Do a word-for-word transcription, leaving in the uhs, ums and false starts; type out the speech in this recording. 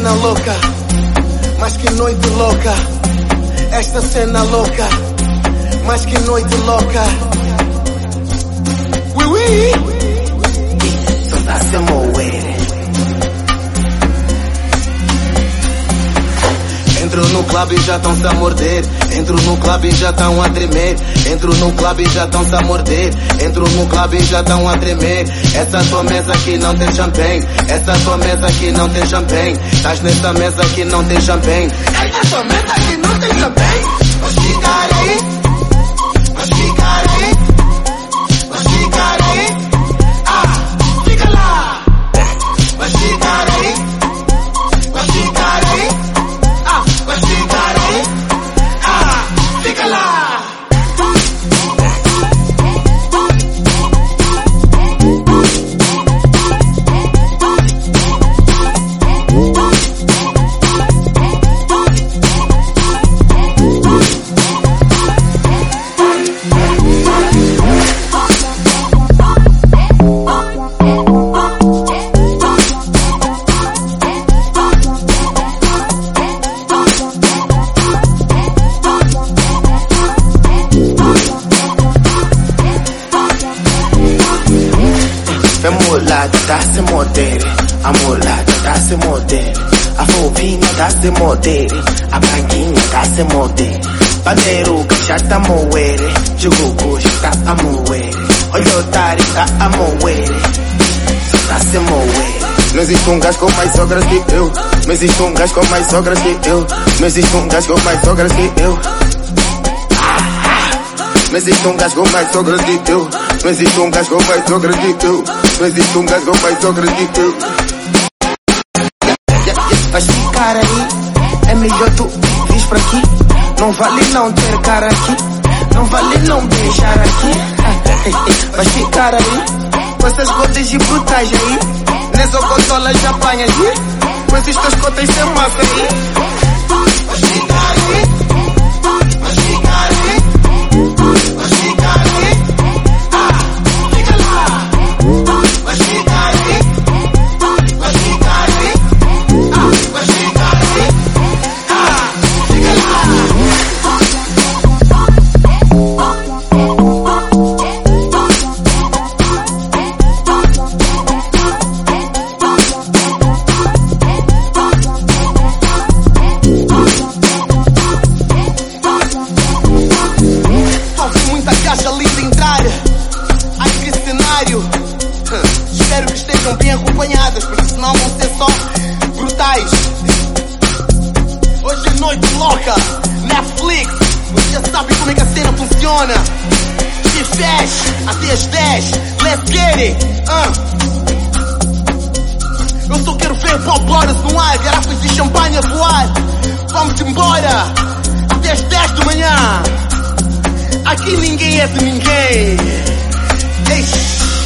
cena louca, mas que noite louca. Esta cena louca, mas que noite louca. Ui, ui. Só tá se moer. Entro no clube e já tão-se a morder. Entro no clube e já tão a tremer. Entro no clube e já tão-se a morder. Entro no clube e já tão a tremer. Essa tua mesa aqui não tem champanhe. Essa tua mesa aqui não tem champanhe. Estás nessa mesa aqui não tem champanhe. Essa tua mesa aqui não tem champanhe. Mas ficar aí. Mas ficar aí. Mas ficar aí. Ah, fica lá. Mas ficar aí. Mas ficar aí. Mas ficar aí, ah, fica lá. Tá se modere, a mulata tá se modere, a fofinha tá se modere, a branquinha tá se modere, bandeiruca já tá moere, jugugu já tá a moere, olha o otário tá a moere, só tá se moere. Não existe um gajo com mais sogras que eu, não existe um gajo com mais sogras que eu, não existe um gajo com mais sogras que eu. Não existe um gajo com mais sogras que eu. Não existe um gajo com mais sogras que eu. Não existe um gajo com mais sogras que eu. Vais ficar aí, é melhor tu vir pra aqui. Não vale não ter cara aqui, não vale não beijar aqui. Vais ficar aí, com essas gotas de brutais aí. Nessa consola já apanha aí, com esses teus cotas sem massa aí. Vais ficar aí, vais ficar aí. Mas ficar aí, ah, fica lá. Mas ficar aí, mas ficar aí, ah, mas ficar aí, ah, fica lá. Caixa livre entrar, ai que cenário. Espero que estejam bem acompanhadas, porque senão vão ser só brutais. Hoje é noite louca, Netflix, você já sabe como é que a cena funciona. De flash até as dez, let's get it, uh. Eu só quero ver pop horas no ar, garrafas de champanhe a voar. Vamos embora, até as dez da manhã. Aqui ninguém é de ninguém. Eish.